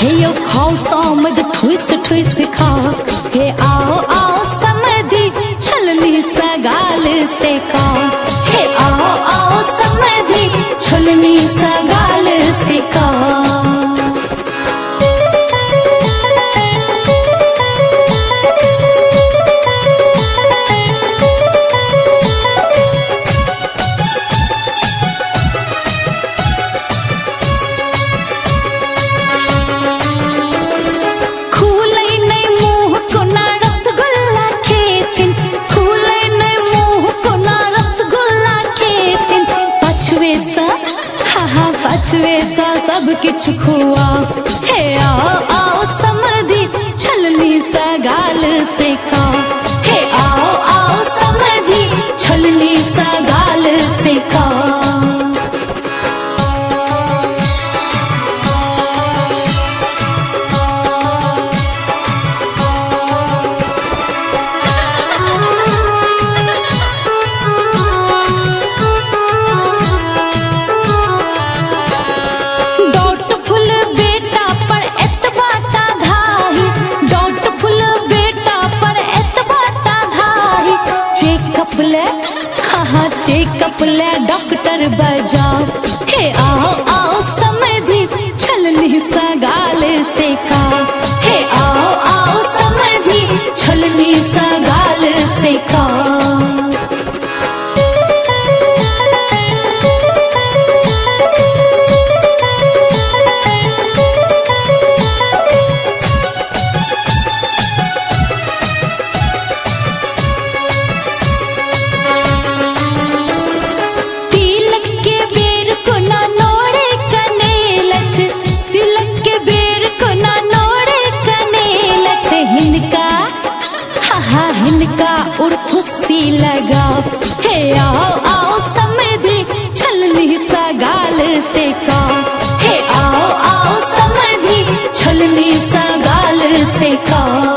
हे यो खाओ समध ठुस ठुस खाओ, हे आओ आओ समधी छलनी सा गाल से खाओ, हे आओ आओ समधी छलनी सा गाल से खाओ। पछुए सा सब किछ खुआ, हे आओ आओ समधी छलनी सा गाल से खाओ, हे आओ आओ समधी छलनी सा गाल से खाओ। चेकअप ले डॉक्टर बजाओ, हे आओ आओ समधी छलनी सा गाल से खाओ, हे आओ आओ समधी छलनी सा गाल से खाओ। और खुशी लगाओ, हे आओ आओ समधी छलनी सा गाल से खाओ, हे आओ आओ समधी छलनी सा गाल से खाओ।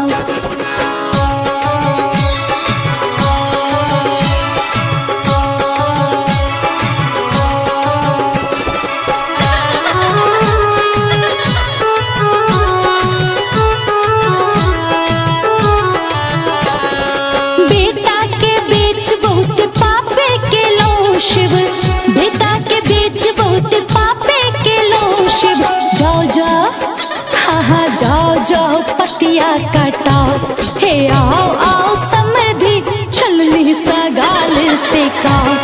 शिव बेटा के बीच बहुत पापे के लो शिव, जाओ जाओ हाँ जाओ जाओ पतिया कटाओ, हे आओ आओ समधी छलनी सा गाल से खाओ,